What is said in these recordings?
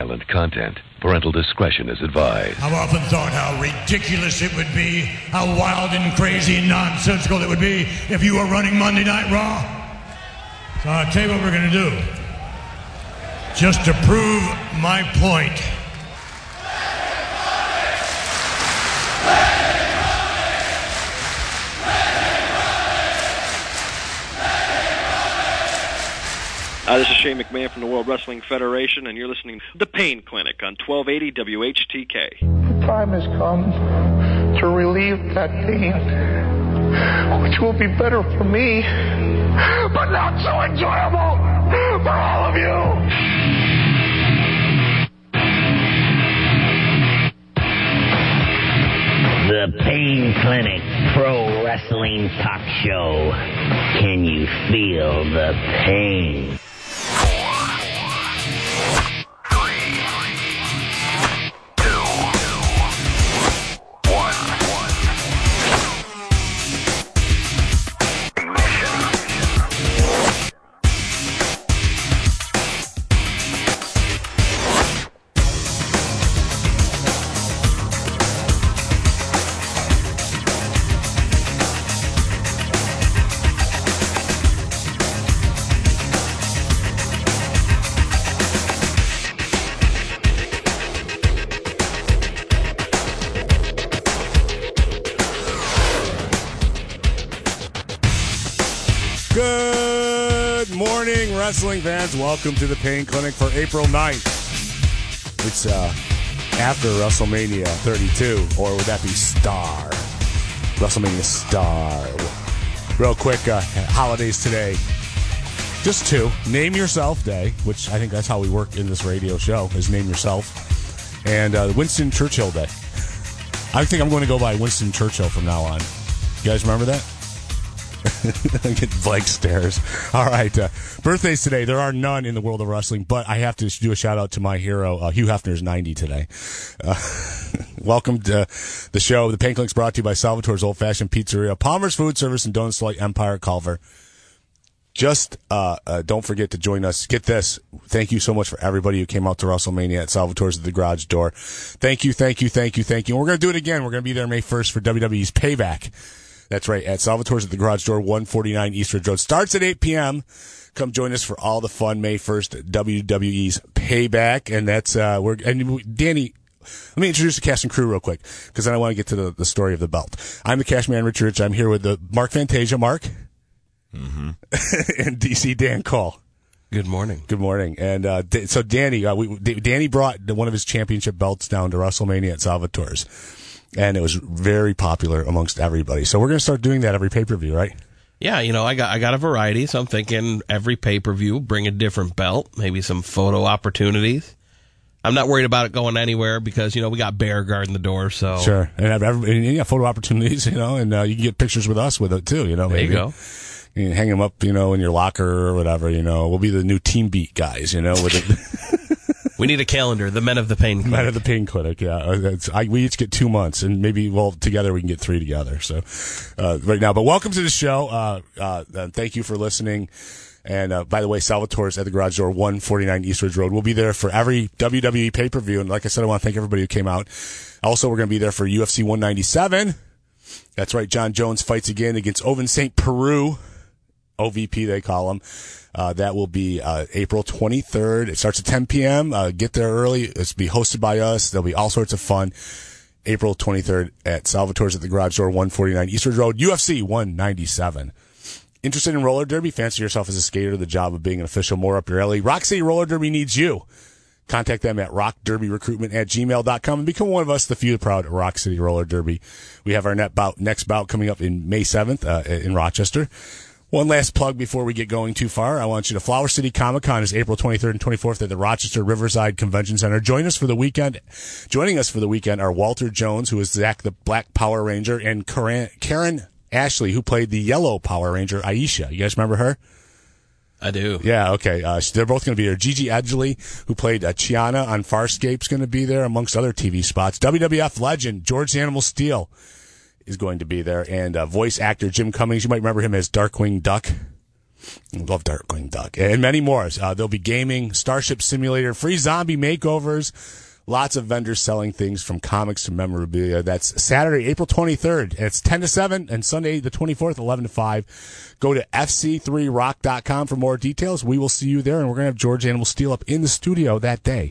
Content. Parental discretion is advised. I've often thought how ridiculous it would be, how wild and crazy and nonsensical it would be if you were running Monday Night Raw. So I'll tell you what we're going to do. Just to prove my point. This is Shane McMahon from the World Wrestling Federation, and you're listening to The Pain Clinic on 1280 WHTK. The time has come to relieve that pain, which will be better for me, but not so enjoyable for all of you. The Pain Clinic Pro Wrestling Talk Show. Can you feel the pain? Wrestling fans, welcome to the Pain Clinic for April 9th. It's after WrestleMania 32, or would that be Star? WrestleMania Star. Real quick, holidays today. Just two. Name Yourself Day, which I think that's how we work in this radio show, is Name Yourself. And Winston Churchill Day. I think I'm going to go by Winston Churchill from now on. You guys remember that? I get blank stares. All right. Birthdays today. There are none in the world of wrestling, but I have to do a shout out to my hero. Hugh Hefner's 90 today. Welcome to the show. The Pain Clinic's brought to you by Salvatore's Old Fashioned Pizzeria, Palmer's Food Service, and Donuts Delight Empire Culver. Just don't forget to join us. Get this. Thank you so much for everybody who came out to WrestleMania at Salvatore's at the Garage Door. Thank you. And we're going to do it again. We're going to be there May 1st for WWE's Payback. That's right, at Salvatore's at the Garage Door, 149 Eastridge Road. Starts at 8 p.m. Come join us for all the fun May 1st, WWE's Payback. And that's, Danny, let me introduce the cast and crew real quick, because then I want to get to the story of the belt. I'm the cash man, Richard Rich. I'm here with the Mark Fantasia, Mark. Mm-hmm. And DC Dan Cole. Good morning. Good morning. And so Danny, Danny brought one of his championship belts down to WrestleMania at Salvatore's. And it was very popular amongst everybody. So we're going to start doing that every pay-per-view, right? Yeah, I got a variety, so I'm thinking every pay-per-view, bring a different belt, maybe some photo opportunities. I'm not worried about it going anywhere because, we got Bear guarding the door, so. Sure. And you got photo opportunities, and you can get pictures with us with it, too, maybe. There you go. You can hang them up, in your locker or whatever, We'll be the new Team Beat guys, with it. We need a calendar, the Men of the Pain Clinic. Men of the Pain Clinic, yeah. We each get 2 months, and maybe, together we can get 3 together. So, right now. But welcome to the show. Thank you for listening. And, by the way, Salvatore's at the Garage Door, 149 Eastridge Road. We'll be there for every WWE pay-per-view. And like I said, I want to thank everybody who came out. Also, we're going to be there for UFC 197. That's right. John Jones fights again against Ovince St. Peru. OVP, they call him. That will be April 23rd. It starts at 10 p.m. Get there early. It's be hosted by us. There'll be all sorts of fun. April 23rd at Salvatore's at the Garage Door, 149 Eastridge Road, UFC 197. Interested in roller derby? Fancy yourself as a skater, the job of being an official more up your alley? Rock City Roller Derby needs you. Contact them at rockderbyrecruitment@gmail.com and become one of us, the few proud Rock City Roller Derby. We have our next bout coming up in May 7th in Rochester. One last plug before we get going too far. I want you to Flower City Comic Con is April 23rd and 24th at the Rochester Riverside Convention Center. Joining us for the weekend are Walter Jones, who is Zach the Black Power Ranger, and Karen Ashley, who played the Yellow Power Ranger, Aisha. You guys remember her? I do. Yeah, okay. They're both going to be there. Gigi Edgley, who played Chiana on Farscape, is going to be there, amongst other TV spots. WWF legend George the Animal Steel is going to be there, and voice actor Jim Cummings. You might remember him as Darkwing Duck. Love Darkwing Duck. And many more. There'll be gaming, Starship Simulator, free zombie makeovers. Lots of vendors selling things from comics to memorabilia. That's Saturday, April 23rd. It's 10 to 7, and Sunday, the 24th, 11 to 5. Go to fc3rock.com for more details. We will see you there, and we're going to have George Animal Steel up in the studio that day.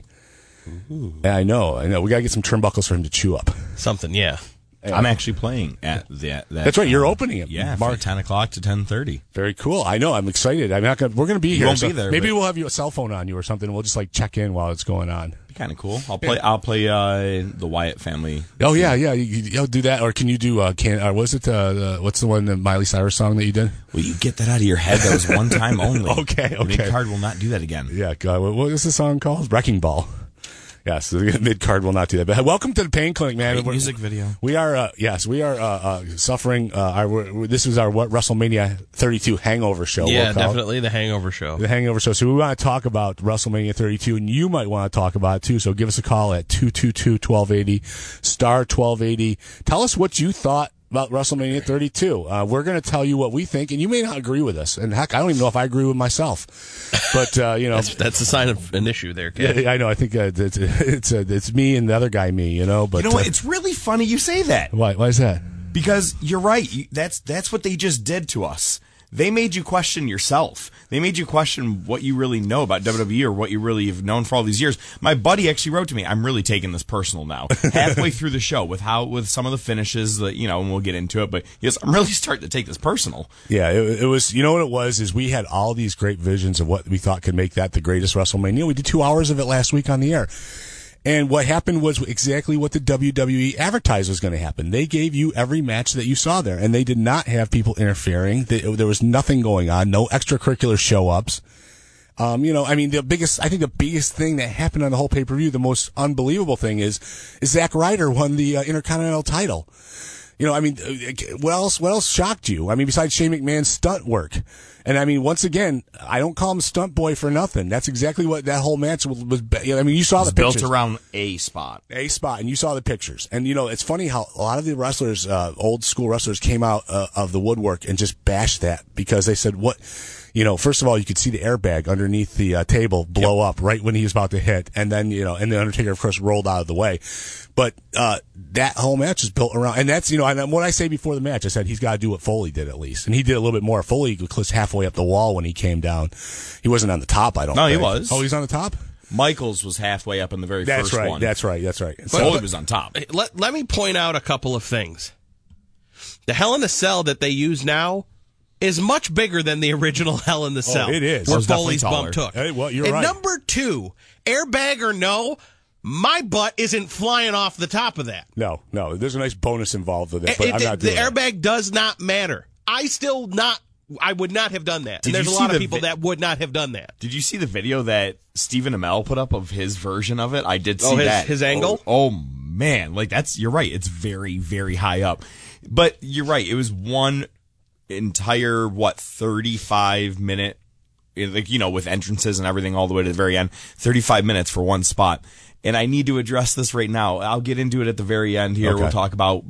I know. We got to get some turnbuckles for him to chew up. Something, yeah. I'm actually playing at that. That's right. You're opening it. Yeah, from 10 o'clock to 10:30. Very cool. I know. I'm excited. We're going to be You here. won't be there, maybe but- we'll have a cell phone on you or something. We'll just check in while it's going on. Be kind of cool. I'll play the Wyatt family. Oh yeah. You'll do that, or can you do? Was it what's the one, the Miley Cyrus song that you did? Will you get that out of your head? That was one time only. Okay. Mid-card will not do that again. Yeah. What was the song called? Wrecking Ball. Yes, the mid-card will not do that. But welcome to the Pain Clinic, man. Great music video. We are, suffering. This is our WrestleMania 32 hangover show. Yeah, we'll call it. definitely the hangover show. The hangover show. So we want to talk about WrestleMania 32, and you might want to talk about it too. So give us a call at 222-1280, star 1280. Tell us what you thought about WrestleMania 32. We're going to tell you what we think, and you may not agree with us. And heck, I don't even know if I agree with myself. But that's a sign of an issue there, kid. Yeah, I know. I think it's me and the other guy, me. But you know what? It's really funny you say that. Why is that? Because you're right. That's what they just did to us. They made you question yourself. They made you question what you really know about WWE or what you really have known for all these years. My buddy actually wrote to me, I'm really taking this personal now. Halfway through the show with some of the finishes that, and we'll get into it, but yes, I'm really starting to take this personal. Yeah, it was, you know what it was, is we had all these great visions of what we thought could make that the greatest WrestleMania. We did 2 hours of it last week on the air. And what happened was exactly what the WWE advertised was going to happen. They gave you every match that you saw there, and they did not have people interfering. There was nothing going on, no extracurricular show-ups. The biggest thing that happened on the whole pay-per-view, the most unbelievable thing is Zack Ryder won the Intercontinental title. What else shocked you? Besides Shane McMahon's stunt work. And once again, I don't call him Stunt Boy for nothing. That's exactly what that whole match was. You saw the pictures. Built around a spot, and you saw the pictures. And it's funny how a lot of the wrestlers, old school wrestlers, came out of the woodwork and just bashed that because they said, "What?" First of all, you could see the airbag underneath the table blow up right when he was about to hit, and then and the Undertaker, of course, rolled out of the way. But that whole match is built around, and that's and what I say before the match, I said he's got to do what Foley did at least, and he did a little bit more. Foley was halfway up the wall when he came down. He wasn't on the top, I don't. No, think. He was. Oh, he's on the top. Michaels was halfway up in the very first one. That's right. Foley was on top. Let me point out a couple of things. The Hell in a Cell that they use now is much bigger than the original Hell in the Cell. It is. Where It's definitely Foley's bump taller. took. Hey, well, you're and right. number 2, airbag or no, my butt isn't flying off the top of that. No. There's a nice bonus involved with it, but I'm not doing the that. airbag does not matter. I would not have done that. Did And there's you a see lot of the people that would not have done that. Did you see the video that Stephen Amell put up of his version of it? I did see that. His angle? Oh man. You're right. It's very, very high up. But you're right. It was one entire, 35-minute, with entrances and everything all the way to the very end, 35 minutes for one spot. And I need to address this right now. I'll get into it at the very end here. Okay. We'll talk about,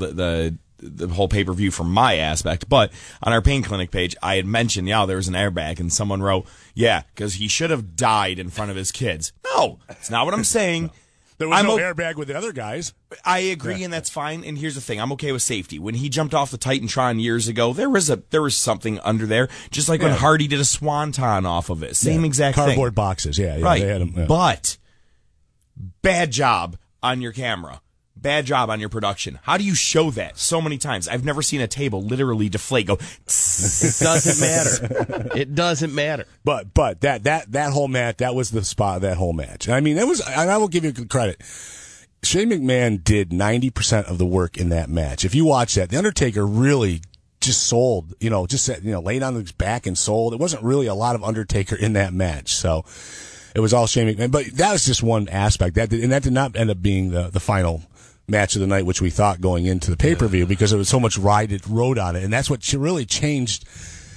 the whole pay-per-view from my aspect. But on our Pain Clinic page, I had mentioned, there was an airbag, and someone wrote, because he should have died in front of his kids. No, that's not what I'm saying. There was no airbag with the other guys. I agree, and that's fine. And here's the thing: I'm okay with safety. When he jumped off the Titantron years ago, there was something under there, just like when Hardy did a swanton off of it. Same exact thing. Cardboard boxes, right. They had them, But bad job on your camera. Bad job on your production. How do you show that so many times? I've never seen a table literally deflate, go. It doesn't matter. It doesn't matter. But that whole match, that was the spot of that whole match. It was, and I will give you credit. Shane McMahon did 90% of the work in that match. If you watch that, The Undertaker really just sold, laid on his back and sold. It wasn't really a lot of Undertaker in that match. So it was all Shane McMahon. But that was just one aspect. That did not end up being the final match of the night, which we thought going into the pay-per-view, because there was so much rode on it. And that's what really changed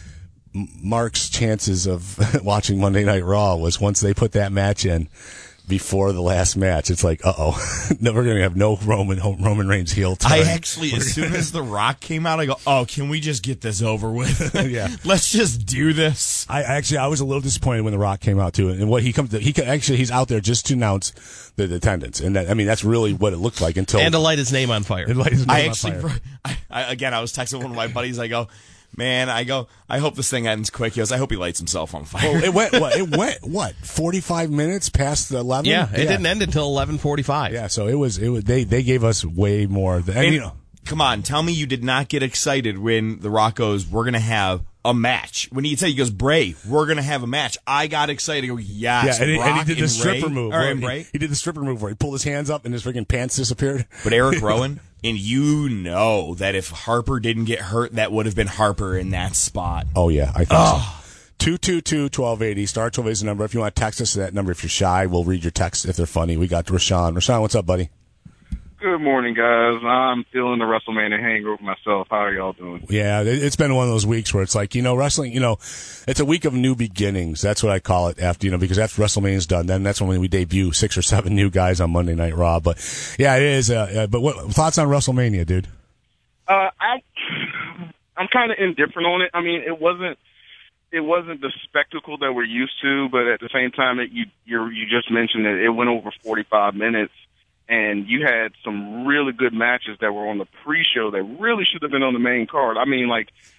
Mark's chances of watching Monday Night Raw, was once they put that match in. before the last match. It's like, no, we're going to have no Roman Reigns heel turn. I actually, as soon as The Rock came out, I go, can we just get this over with? Yeah. Let's just do this. I was a little disappointed when The Rock came out too, and what he's out there just to announce the attendance, and that's really what it looked like until and to light his name on fire. I was texting one of my buddies. I go, man, I hope this thing ends quick. He goes, I hope he lights himself on fire. Well, it went 45 minutes past the 11. Yeah, it didn't end until 11:45. Yeah, so it was they gave us way more. Come on, tell me you did not get excited when The Rock goes, we're gonna have a match. When he goes, Bray, we're gonna have a match. I got excited. I go, yes. Yeah, and he did the Ray, stripper move. Bray. He did the stripper move where he pulled his hands up and his freaking pants disappeared. But Eric Rowan, and you know that if Harper didn't get hurt, that would have been Harper in that spot. Oh yeah, I think so. 222-1280. Star 12 is the number. If you want to text us to that number, if you're shy, we'll read your texts if they're funny. We got Rashawn. Rashawn, what's up, buddy? Good morning, guys. I'm feeling the WrestleMania hangover myself. How are y'all doing? Yeah, it's been one of those weeks where it's like, wrestling, it's a week of new beginnings. That's what I call it after, because after WrestleMania's done, then that's when we debut 6 or 7 new guys on Monday Night Raw. But yeah, it is. But what thoughts on WrestleMania, dude? I'm kind of indifferent on it. I mean, it wasn't the spectacle that we're used to, but at the same time, you just mentioned that it went over 45 minutes. And you had some really good matches that were on the pre-show that really should have been on the main card. I mean,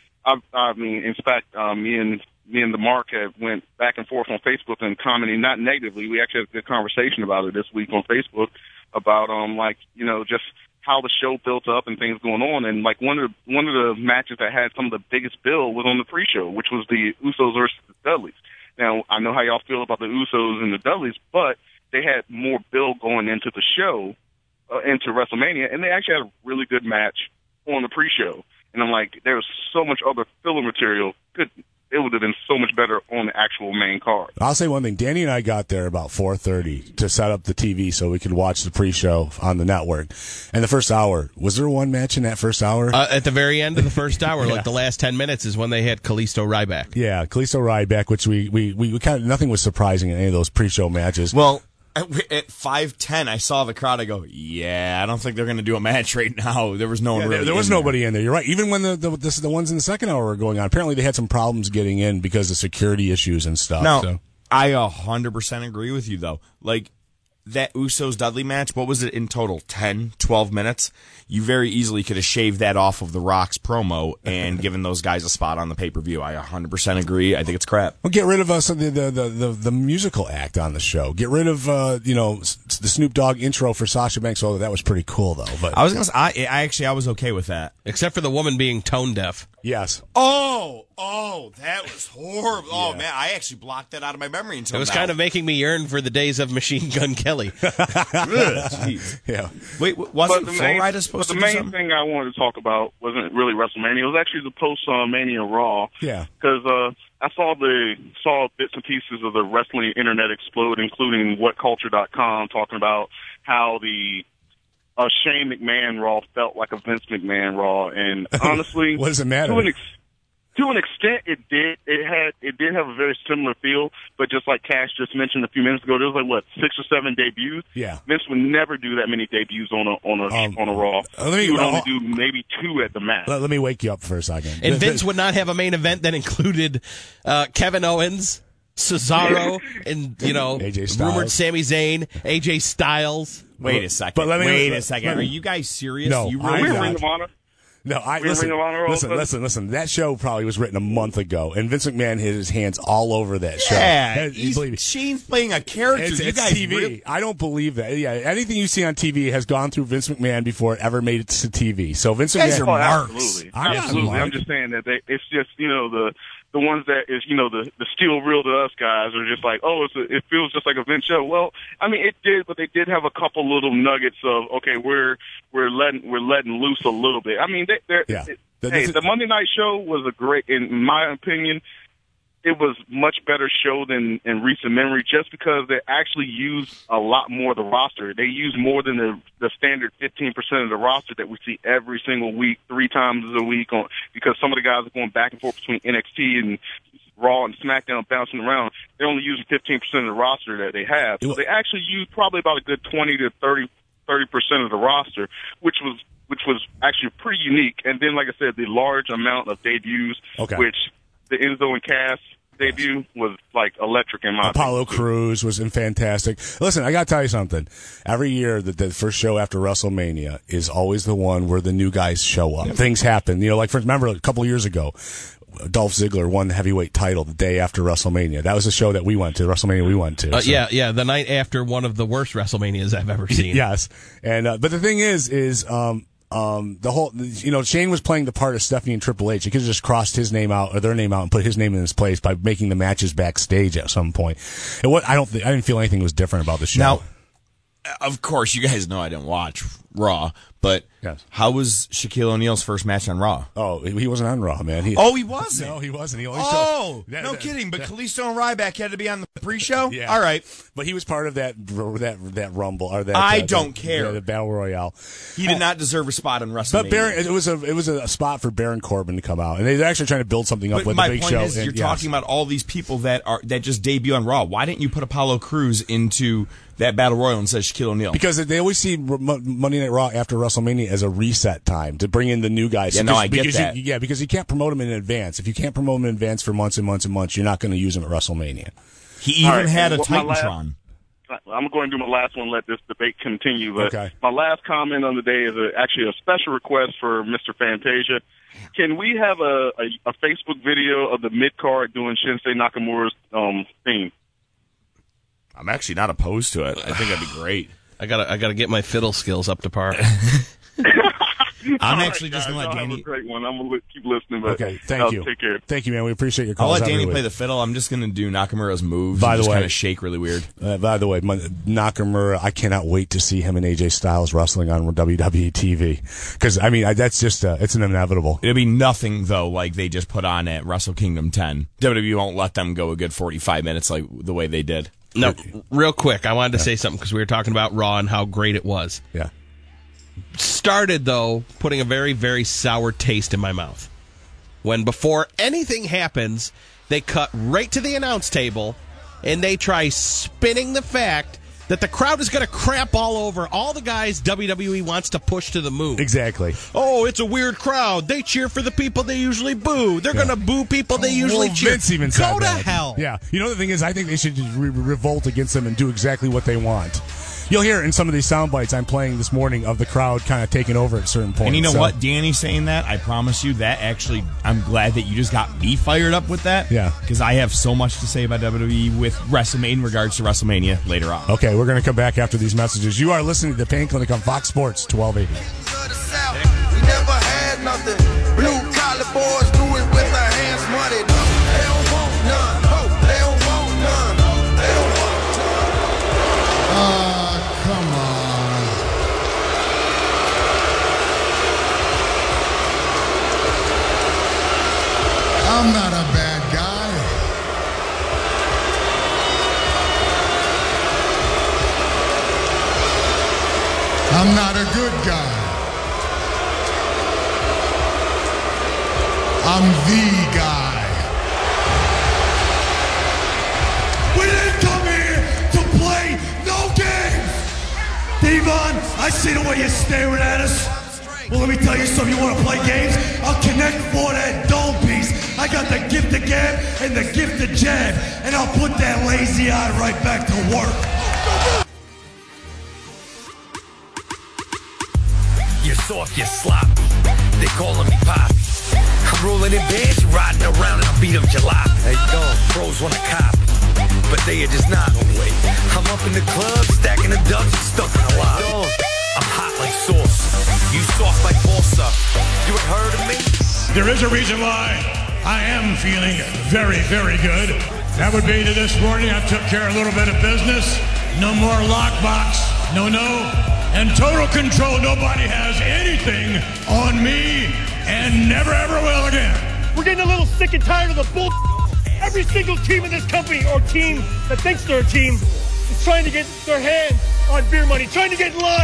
in fact, me and the Mark have went back and forth on Facebook and commenting, not negatively. We actually had a good conversation about it this week on Facebook about, just how the show built up and things going on. And one of the matches that had some of the biggest bill was on the pre-show, which was the Usos versus the Dudleys. Now, I know how y'all feel about the Usos and the Dudleys, but they had more build going into the show, into WrestleMania, and they actually had a really good match on the pre-show. And I'm like, there was so much other filler material. It would have been so much better on the actual main card. I'll say one thing. Danny and I got there about 4:30 to set up the TV so we could watch the pre-show on the network. And the first hour, was there one match in that first hour? At the very end of the first hour, like the last 10 minutes is when they had Kalisto Ryback. Yeah, Kalisto Ryback, which we kind of, nothing was surprising in any of those pre-show matches. Well, at 5:10, I saw the crowd. I go, yeah, I don't think they're going to do a match right now. There was no one really. There was nobody in there. You're right. Even when the ones in the second hour were going on, apparently they had some problems getting in because of security issues and stuff. No, I 100% agree with you though. Like that Usos Dudley match, what was it in total? 10, 12 minutes? You very easily could have shaved that off of The Rock's promo and given those guys a spot on the pay-per-view. I 100% agree. I think it's crap. Well, get rid of the musical act on the show. Get rid of the Snoop Dogg intro for Sasha Banks. Although that was pretty cool though. But I was gonna say, I was okay with that, except for the woman being tone deaf. Yes. Oh, that was horrible. Yeah. Oh man, I actually blocked that out of my memory until it was now. kind of making me yearn for the days of Machine Gun Kelly. Jeez. Yeah. Wait, wasn't Flow Rider supposed to do do something? something? The main thing I wanted to talk about wasn't really WrestleMania. It was actually the post-Mania Raw. Yeah. Because I saw bits and pieces of the wrestling internet explode, including WhatCulture.com, talking about how the Shane McMahon Raw felt like a Vince McMahon Raw, and honestly, what does it matter? To an extent, it did. It did have a very similar feel, but just like Cash just mentioned a few minutes ago, there was 6 or 7 debuts. Yeah, Vince would never do that many debuts on a Raw. He would only do maybe 2 at the max. Let me wake you up for a second. And Vince would not have a main event that included Kevin Owens, Cesaro, and AJ Styles. Rumored Sami Zayn, AJ Styles. Wait a second. Wait a second. Are you guys serious? No, you I'm We're not. Ring of Honor. No, listen. That show probably was written a month ago, and Vince McMahon had his hands all over that show. Yeah, Shane's playing a character. It's guys TV. Really? I don't believe that. Yeah, anything you see on TV has gone through Vince McMahon before it ever made it to TV. So Vince McMahon are marks. Absolutely. I'm just saying that it's just the ones that is the steel real to us guys are just like, it feels just like a Vince show. Well, I mean it did, but they did have a couple little nuggets of we're letting loose a little bit. I mean the Monday Night Show was in my opinion, it was much better show than in recent memory, just because they actually used a lot more of the roster. They used more than the standard 15% of the roster that we see every single week, 3 times a week, because some of the guys are going back and forth between NXT and Raw and SmackDown bouncing around, they're only using 15% of the roster that they have. So they actually used probably about a good 20 to 30% of the roster, which was actually pretty unique. And then, like I said, the large amount of debuts, which the Enzo and Cass debut was like electric in my Apollo opinion. Crews was fantastic. Listen, I got to tell you something. Every year, the first show after WrestleMania is always the one where the new guys show up. Things happen. You know, like, remember a couple of years ago, Dolph Ziggler won the heavyweight title the day after WrestleMania. That was the show that we went to, WrestleMania we went to. Yeah, the night after one of the worst WrestleManias I've ever seen. Yes. And, but the thing is, the whole, you know, Shane was playing the part of Stephanie and Triple H. He could have just crossed his name out or their name out and put his name in his place by making the matches backstage at some point. I didn't feel anything was different about the show. Now, of course, you guys know I didn't watch Raw, but how was Shaquille O'Neal's first match on Raw? Oh, he wasn't on Raw, man. He wasn't? No, he wasn't. He only no kidding. But Kalisto and Ryback had to be on the pre-show? Yeah. All right. But he was part of that Rumble. Or that, I don't care. The Battle Royale. He did not deserve a spot on WrestleMania. But it was a spot for Baron Corbin to come out. And they're actually trying to build something up with the big show. My point is, you're talking about all these people that just debut on Raw. Why didn't you put Apollo Crews into that Battle Royal and says Shaquille O'Neal? Because they always see Monday Night Raw after WrestleMania as a reset time to bring in the new guys. Yeah, no, I get that. Because you can't promote them in advance. If you can't promote them in advance for months and months and months, you're not going to use them at WrestleMania. He even had a Titantron. I'm going to do my last one, let this debate continue. But my last comment on the day is actually a special request for Mr. Fantasia. Can we have a Facebook video of the mid-card doing Shinsuke Nakamura's theme? I'm actually not opposed to it. I think that'd be great. I gotta get my fiddle skills up to par. I'm actually just going to let Danny... Have a great one. I'm going to keep listening. But okay, thank you. Take care. Thank you, man. We appreciate your call. I'll let Danny play the fiddle. I'm just going to do Nakamura's moves. By the way, kind of shake really weird. By the way, Nakamura, I cannot wait to see him and AJ Styles wrestling on WWE TV. Because, I mean, that's just, it's an inevitable. It'll be nothing, though, like they just put on at Wrestle Kingdom 10. WWE won't let them go a good 45 minutes like the way they did. No, real quick, I wanted to say something because we were talking about Raw and how great it was. Yeah. Started, though, putting a very, very sour taste in my mouth. When before anything happens, they cut right to the announce table and they try spinning the fact that the crowd is going to crap all over all the guys WWE wants to push to the moon. Exactly. Oh, it's a weird crowd. They cheer for the people they usually boo. They're going to boo people they usually cheer. Vince even said Go to that. hell. Yeah. You know, the thing is, I think they should revolt against them and do exactly what they want. You'll hear it in some of these sound bites I'm playing this morning of the crowd kind of taking over at certain points. And you know what? Danny saying that, I promise you, that actually, I'm glad that you just got me fired up with that. Yeah. Because I have so much to say about WWE with WrestleMania in regards to WrestleMania later on. Okay, we're going to come back after these messages. You are listening to The Pain Clinic on Fox Sports 1280. We never had nothing. Blue collar boys do it with their hands muddy. They don't want none. They don't want none. They don't want none. Come on. I'm not a bad guy. I'm not a good guy. I'm the guy. We didn't come here to play no games! Devon, I see the way you're staring at us. Well, let me tell you something. You want to play games? I'll connect for that dome piece. I got the gift of gab and the gift of jab, and I'll put that lazy eye right back to work. You're soft, you're sloppy. They calling me Poppy. I'm rolling in bands, riding around, and I beat up jalop. Hey, going, pros want a cop, but they are just not on the way. I'm up in the club, stacking the ducks, stuck in a lot. I'm hot like sauce. You soft like balsa. You ain't heard of me? There is a reason why I am feeling very, very good. That would be that this morning I took care of a little bit of business. No more lockbox. No. And total control. Nobody has anything on me and never ever will again. We're getting a little sick and tired of the bull. Every single team in this company or team that thinks they're a team is trying to get their hands on beer money, trying to get in line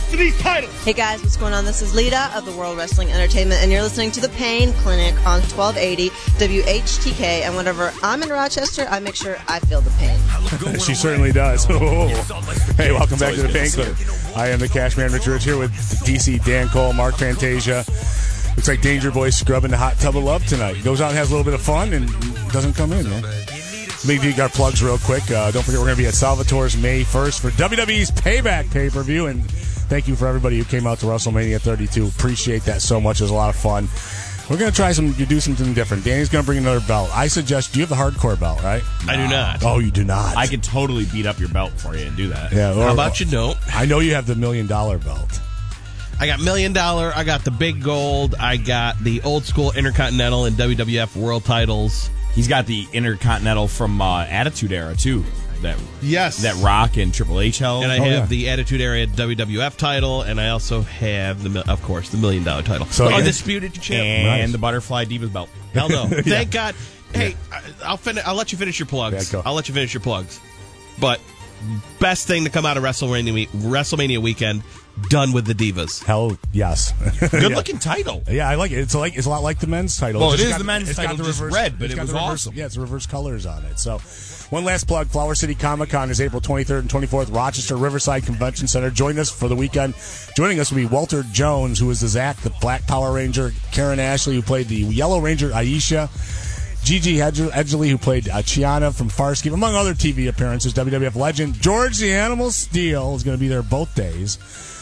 for these titles. Hey guys, what's going on? This is Lita of the World Wrestling Entertainment, and you're listening to The Pain Clinic on 1280 WHTK. And whenever I'm in Rochester, I make sure I feel the pain. She certainly does. Hey, welcome back to The Pain Clinic. I am the Cashman Richard Rich here with DC Dan Cole, Mark Fantasia. Looks like Danger Boy scrubbing the hot tub of love tonight. He goes out and has a little bit of fun and doesn't come in, man. Let me do our plugs real quick. Don't forget we're going to be at Salvatore's May 1st for WWE's Payback pay-per-view. And thank you for everybody who came out to WrestleMania 32. Appreciate that so much. It was a lot of fun. We're going to do something different. Danny's going to bring another belt. I suggest, do you have the hardcore belt, right? I do not. Oh, you do not. I could totally beat up your belt for you and do that. Yeah. How about you don't? I know you have the $1 million belt. I got $1 Million. I got the big gold. I got the old school Intercontinental and WWF World titles. He's got the Intercontinental from Attitude Era, too. That Rock and Triple H held. And I have the Attitude Era WWF title, and I also have, of course, the $1 Million title. So the Undisputed Champ. And the Butterfly Divas belt. Hell no. Thank God. Hey, I'll let you finish your plugs. Yeah, I'll let you finish your plugs. But best thing to come out of WrestleMania weekend, done with the Divas. Hell yes. Good looking title. Yeah, I like it. It's a lot like the men's title. Well, it is the men's title, just red, but it was awesome. Yeah, it's reverse colors on it. So, one last plug: Flower City Comic Con is April 23rd and 24th, Rochester Riverside Convention Center. Join us for the weekend. Joining us will be Walter Jones, who is the Zack, the Black Power Ranger; Karen Ashley, who played the Yellow Ranger Aisha; Gigi Edgley, who played Chiana from Farscape, among other TV appearances. WWF legend George the Animal Steel is going to be there both days.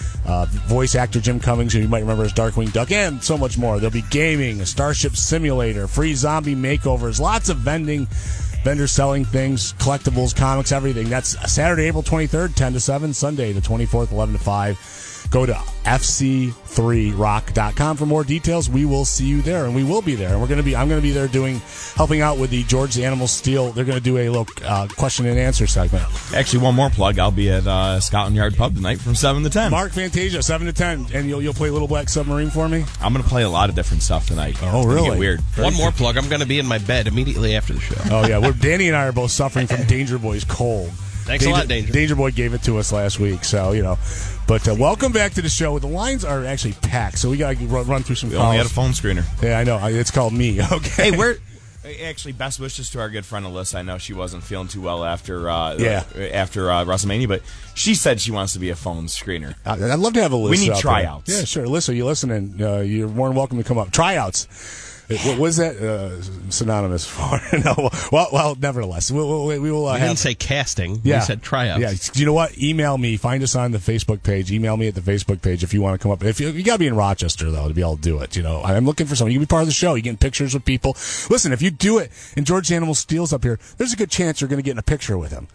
Voice actor Jim Cummings, who you might remember as Darkwing Duck, and so much more. There'll be gaming, a Starship Simulator, free zombie makeovers, lots of vendors selling things, collectibles, comics, everything. That's Saturday, April 23rd, 10 to 7, Sunday, the 24th, 11 to 5. Go to fc3rock.com for more details. We will see you there, and we will be there. And I'm going to be there helping out with the George the Animal Steel. They're going to do a little question and answer segment. Actually, one more plug. I'll be at Scotland Yard Pub tonight from 7 to 10. Mark Fantasia, 7 to 10, and you'll play Little Black Submarine for me. I'm going to play a lot of different stuff tonight. Oh, really? Get weird. One more plug. I'm going to be in my bed immediately after the show. Oh yeah, Danny and I are both suffering from Danger Boy's cold. Thanks a lot, Danger. Danger Boy gave it to us last week, so But welcome back to the show. The lines are actually packed, so we got to run through some calls. We only had a phone screener. Yeah, I know. It's called me. Okay. Hey, actually, best wishes to our good friend Alyssa. I know she wasn't feeling too well after WrestleMania, but she said she wants to be a phone screener. I'd love to have Alyssa. We need up tryouts. There. Yeah, sure. Alyssa, you listening? You're more than welcome to come up. Tryouts. What was that synonymous for? No. Well, nevertheless, we will. We didn't say casting. Yeah. We said tryouts. Yeah. You know what? Email me. Find us on the Facebook page. Email me at the Facebook page if you want to come up. If you got to be in Rochester though to be able to do it. I'm looking for someone. You can be part of the show. You getting pictures with people. Listen, if you do it and George the Animal Steel's up here, there's a good chance you're going to get in a picture with him.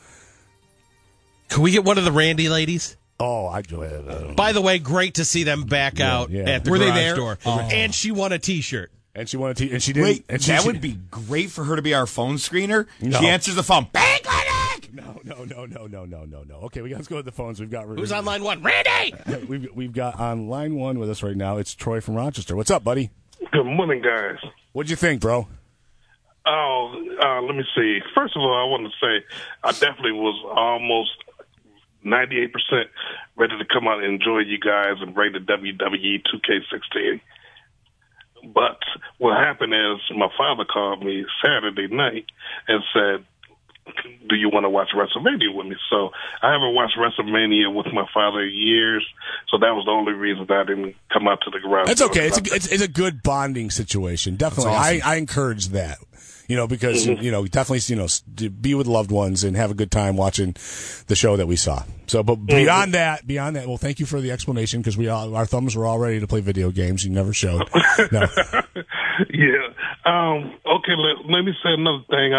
Can we get one of the Randy ladies? Oh, by the way, great to see them back out at the garage door. Oh. And she won a T-shirt. And she wanted to, and she didn't. Wait, and that would be great for her to be our phone screener. No. She answers the phone. Pain Clinic! No. Okay, let's go with the phones. We've got who's on line one? Randy. We've got on line one with us right now. It's Troy from Rochester. What's up, buddy? Good morning, guys. What'd you think, bro? Let me see. First of all, I want to say I definitely was almost 98% ready to come out and enjoy you guys and bring the WWE 2K16. But what happened is my father called me Saturday night and said, do you want to watch WrestleMania with me? So I haven't watched WrestleMania with my father in years, so that was the only reason that I didn't come out to the garage. That's okay. It's a good bonding situation. Definitely. Awesome. I encourage that. Because, definitely, be with loved ones and have a good time watching the show that we saw. So, but beyond that, well, thank you for the explanation because our thumbs were all ready to play video games. You never showed. No. Yeah. Okay, let me say another thing.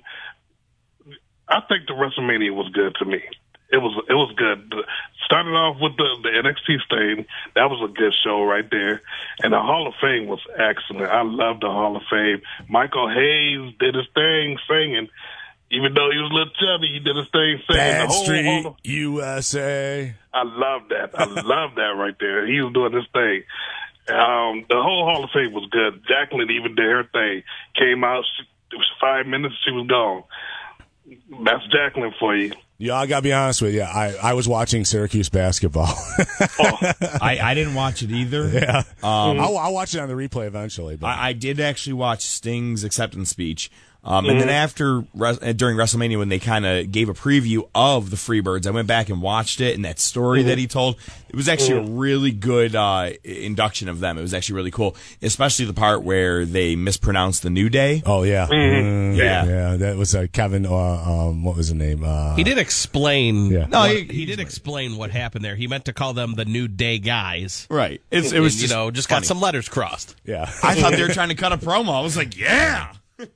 I think the WrestleMania was good to me. It was good. Started off with the NXT stain. That was a good show right there. And the Hall of Fame was excellent. I loved the Hall of Fame. Michael Hayes did his thing singing. Even though he was a little chubby, he did his thing singing. Bad Street, USA. I love that. I love that right there. He was doing his thing. The whole Hall of Fame was good. Jacqueline even did her thing. Came out, it was 5 minutes, she was gone. That's Jacqueline for you. Yeah, I got to be honest with you. I was watching Syracuse basketball. I didn't watch it either. Yeah. I'll watch it on the replay eventually. But I did actually watch Sting's acceptance speech. And then during WrestleMania, when they kind of gave a preview of the Freebirds, I went back and watched it, and that story that he told, it was actually a really good induction of them. It was actually really cool, especially the part where they mispronounced the New Day. Oh, yeah. Yeah. That was Kevin, what was his name? He did explain. Yeah. No, he did explain what happened there. He meant to call them the New Day guys. Right. It was just, just got some letters crossed. Yeah. I thought they were trying to cut a promo. I was like, yeah.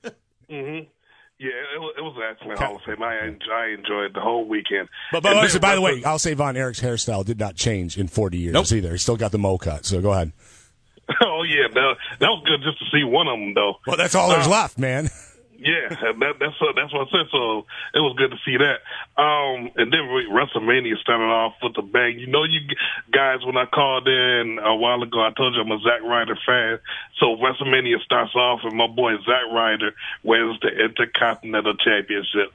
Yeah, it was an excellent Hall of Fame. I enjoyed the whole weekend. But listen, by the way, I'll say Von Erich's hairstyle did not change in 40 years either. He still got the mo cut, so go ahead. Oh, yeah, that was good just to see one of them, though. Well, that's all there's left, man. Yeah, that's what I said. So it was good to see that. And then WrestleMania started off with a bang. You know, you guys, when I called in a while ago, I told you I'm a Zack Ryder fan. So WrestleMania starts off, and my boy Zack Ryder wins the Intercontinental Championship.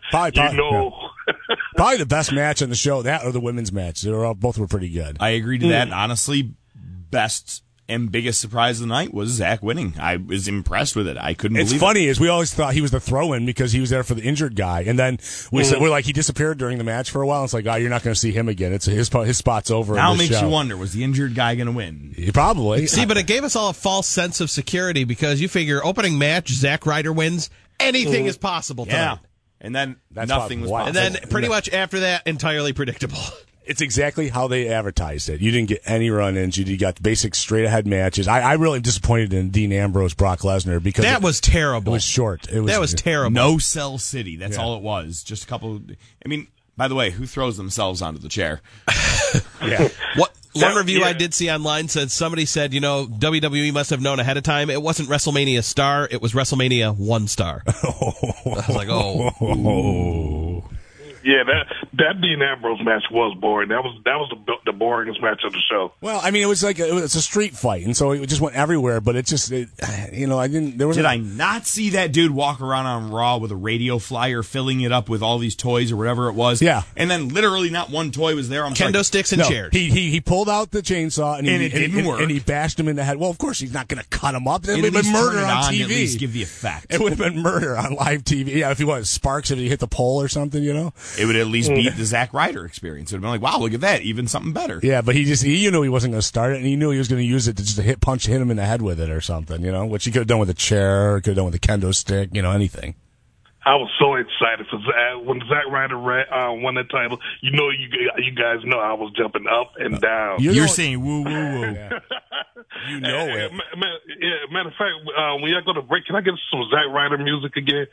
Probably the best match on the show. That or the women's match. Both were pretty good. I agree to that. Honestly, best and biggest surprise of the night was Zach winning. I was impressed with it. I couldn't believe it. It's funny is we always thought he was the throw-in because he was there for the injured guy, and then we're like he disappeared during the match for a while. It's like, you're not going to see him again. It's his spot's over. Now it makes you wonder: was the injured guy going to win? Probably. See, but it gave us all a false sense of security because you figure opening match, Zack Ryder wins, anything is possible tonight. Yeah, and then nothing was possible. And then pretty much after that, entirely predictable. It's exactly how they advertised it. You didn't get any run-ins. You got basic straight-ahead matches. I really disappointed in Dean Ambrose, Brock Lesnar because that was terrible. It was short. That was terrible. No Cell City. That's all it was. Just a couple. I mean, by the way, who throws themselves onto the chair? Yeah. One review I did see online said somebody said, WWE must have known ahead of time. It wasn't WrestleMania star. It was WrestleMania 1 star. I was like, oh. Yeah, that Dean Ambrose match was boring. That was the boringest match of the show. Well, I mean, it was a street fight, and so it just went everywhere. But it just, I didn't. Did I not see that dude walk around on Raw with a radio flyer, filling it up with all these toys or whatever it was? Yeah, and then literally not one toy was there. Kendo sticks and chairs. He pulled out the chainsaw and it didn't work, and he bashed him in the head. Well, of course he's not going to cut him up. It would have have been murder on TV. At least give the effect. It would have been murder on live TV. Yeah, if he was sparks, if he hit the pole or something, It would at least beat the Zack Ryder experience. It would have been like, wow, look at that, even something better. Yeah, but he knew he wasn't going to start it, and he knew he was going to use it to just hit him in the head with it or something, which he could have done with a chair, could have done with a kendo stick, anything. I was so excited for when Zack Ryder won that title. You guys know I was jumping up and down. You're saying woo, woo, woo. Yeah. You know it. Matter of fact, when y'all go to break, can I get some Zack Ryder music again?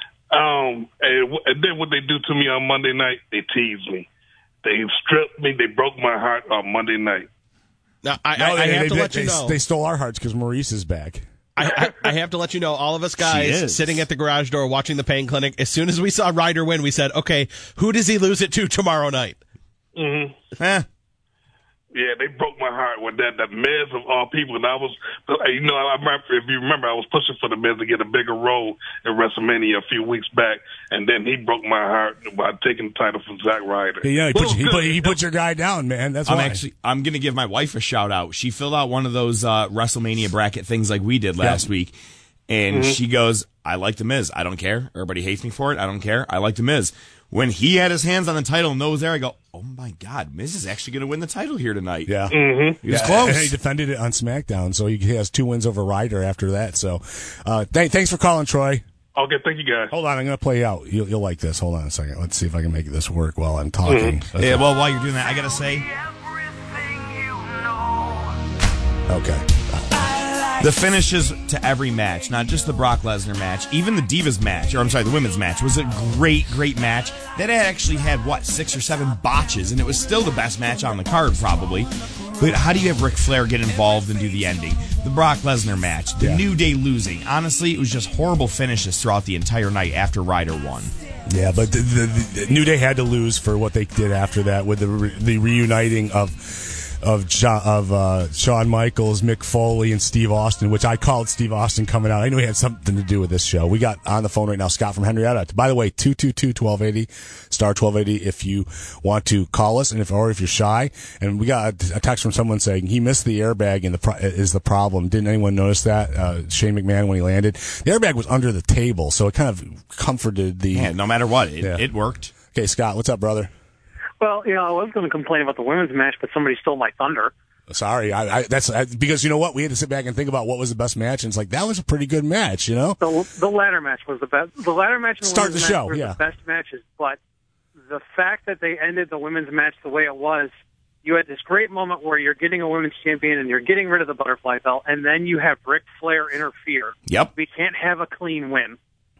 And then what they do to me on Monday night, they tease me. They stripped me. They broke my heart on Monday night. Now, I have to let you know. They stole our hearts because Maurice is back. I have to let you know, all of us guys sitting at the garage door watching the Pain Clinic, as soon as we saw Ryder win, we said, okay, who does he lose it to tomorrow night? Mm-hmm. Yeah, they broke my heart with that. The Miz of all people, and I was, I remember, if you remember, I was pushing for the Miz to get a bigger role in WrestleMania a few weeks back, and then he broke my heart by taking the title from Zack Ryder. Yeah, he put your guy down, man. That's why. I'm going to give my wife a shout out. She filled out one of those WrestleMania bracket things like we did last week, and she goes, "I like the Miz. I don't care. Everybody hates me for it. I don't care. I like the Miz." When he had his hands on the title and was there, I go, oh my God, Miz is actually going to win the title here tonight. Yeah. Mm-hmm. He was close. And he defended it on SmackDown, so he has 2 wins over Ryder after that. So thanks for calling, Troy. Okay, thank you, guys. Hold on, I'm going to play you out. You'll like this. Hold on a second. Let's see if I can make this work while I'm talking. Mm-hmm. Yeah, well, while you're doing that, I got to say. Okay. The finishes to every match, not just the Brock Lesnar match, even the Divas match, the women's match, was a great, great match. That actually had, 6 or 7 botches, and it was still the best match on the card, probably. But how do you have Ric Flair get involved and do the ending? The Brock Lesnar match, the New Day losing. Honestly, it was just horrible finishes throughout the entire night after Ryder won. Yeah, but the New Day had to lose for what they did after that with the reuniting of of Shawn Michaels, Mick Foley, and Steve Austin, which I called Steve Austin coming out. I knew he had something to do with this show. We got on the phone right now Scott from Henrietta. By the way, 222-1280, star 1280 if you want to call us, or if you're shy. And we got a text from someone saying he missed the airbag and is the problem. Didn't anyone notice that? Shane McMahon, when he landed, the airbag was under the table, so it kind of comforted the... Yeah, no matter what, it worked. Okay, Scott, what's up, brother? Well, I was going to complain about the women's match, but somebody stole my thunder. Sorry, that's because you know what? We had to sit back and think about what was the best match, and it's like, that was a pretty good match, you know? The ladder match was the best. The ladder match and the Start women's the show, match were yeah. the best matches, but the fact that they ended the women's match the way it was, you had this great moment where you're getting a women's champion and you're getting rid of the butterfly belt, and then you have Ric Flair interfere. Yep. We can't have a clean win.